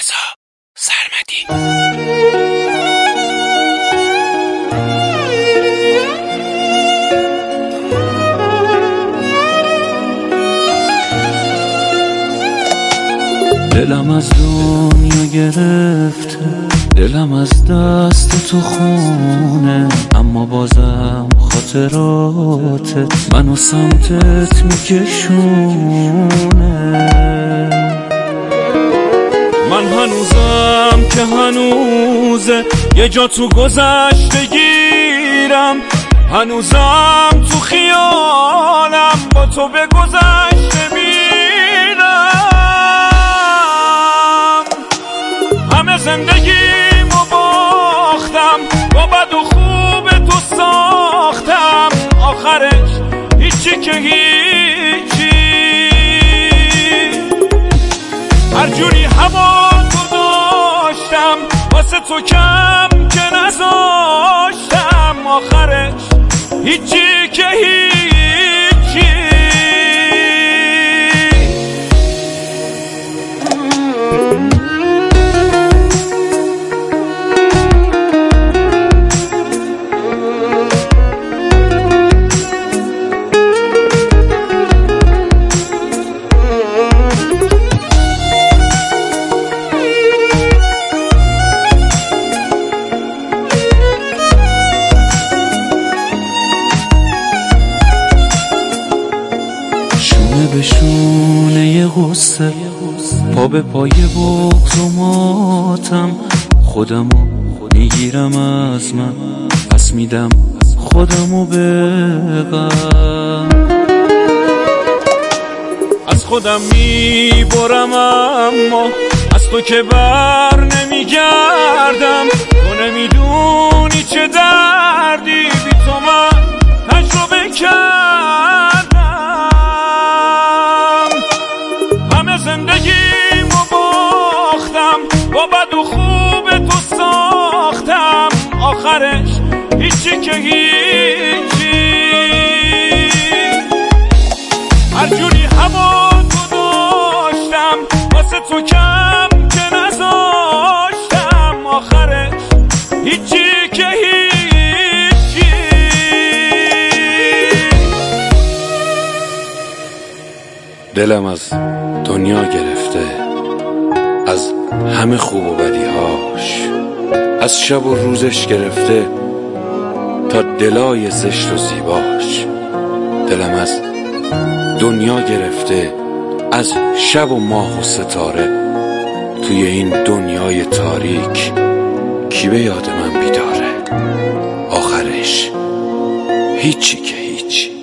رضا سرمدی. دلم از دنیا گرفته، دلم از دست تو خونه، اما بازم خاطراتت منو سمتت میکشونه. من هنوزم که هنوزه یه جا تو گذشته گیرم، هنوزم تو خیالم با تو به گذشته میرم. همه زندگیمو باختم، با بد و خوب تو ساختم، آخرش هیچی که هیچی. هر جوری هوا تو داشتم، واسه تو کم که نذاشتم، آخرش هیچی که هیچی. به شونه غصه، پا به پای بغض و ماتم، خودمو میگیرم از من، پس میدم خودمو به غم. از خودم میبرم اما از تو که بر نمیگردم. تو نمیدونی چه دردی بی تو من تجربه کردم. زندگیمو باختم، با بد و خوب تو ساختم، آخرش هیچی که هیچی. هر جوری هوا تو داشتم، واسه تو کم که نذاشتم، آخرش هیچی که هیچی. دلم از دنیا گرفته، از همه خوب و بدیهاش، از شب و روزش گرفته تا دلای زشت و زیباش. دلم از دنیا گرفته، از شب و ماه و ستاره، توی این دنیای تاریک کی به یاد من بیداره، آخرش هیچی که هیچی.